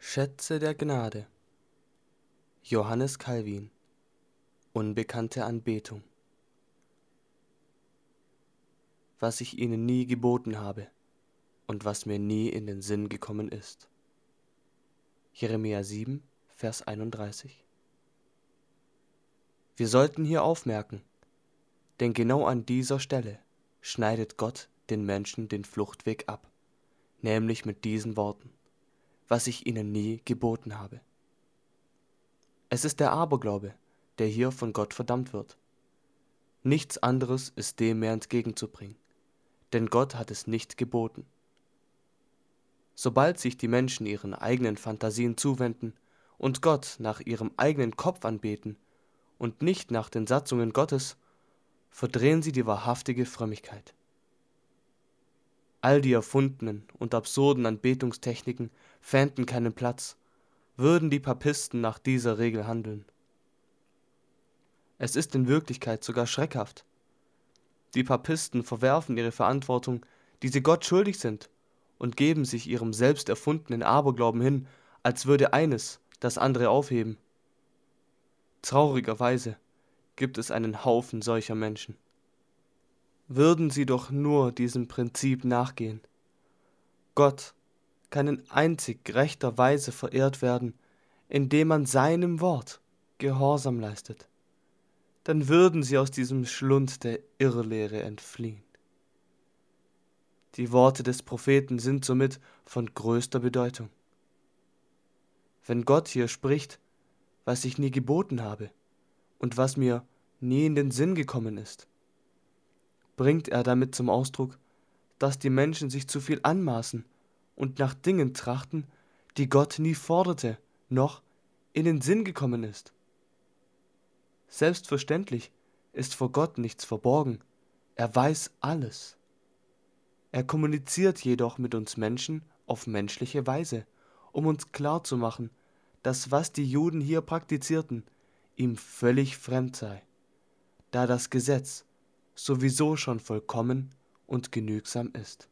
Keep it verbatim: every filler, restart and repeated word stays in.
Schätze der Gnade. Johannes Calvin. Unbekannte Anbetung. Was ich ihnen nie geboten habe und was mir nie in den Sinn gekommen ist. Jeremia sieben, Vers einunddreißig. Wir sollten hier aufmerken, denn genau an dieser Stelle schneidet Gott den Menschen den Fluchtweg ab, nämlich mit diesen Worten: was ich ihnen nie geboten habe. Es ist der Aberglaube, der hier von Gott verdammt wird. Nichts anderes ist dem mehr entgegenzubringen, denn Gott hat es nicht geboten. Sobald sich die Menschen ihren eigenen Fantasien zuwenden und Gott nach ihrem eigenen Kopf anbeten und nicht nach den Satzungen Gottes, verdrehen sie die wahrhaftige Frömmigkeit. All die erfundenen und absurden Anbetungstechniken fänden keinen Platz, würden die Papisten nach dieser Regel handeln. Es ist in Wirklichkeit sogar schreckhaft. Die Papisten verwerfen ihre Verantwortung, die sie Gott schuldig sind, und geben sich ihrem selbst erfundenen Aberglauben hin, als würde eines das andere aufheben. Traurigerweise gibt es einen Haufen solcher Menschen. Würden sie doch nur diesem Prinzip nachgehen. Gott kann in einzig gerechter Weise verehrt werden, indem man seinem Wort Gehorsam leistet. Dann würden sie aus diesem Schlund der Irrlehre entfliehen. Die Worte des Propheten sind somit von größter Bedeutung. Wenn Gott hier spricht, was ich nie geboten habe und was mir nie in den Sinn gekommen ist, bringt er damit zum Ausdruck, dass die Menschen sich zu viel anmaßen und nach Dingen trachten, die Gott nie forderte, noch in den Sinn gekommen ist. Selbstverständlich ist vor Gott nichts verborgen, er weiß alles. Er kommuniziert jedoch mit uns Menschen auf menschliche Weise, um uns klarzumachen, dass was die Juden hier praktizierten, ihm völlig fremd sei, da das Gesetz sowieso schon vollkommen und genügsam ist.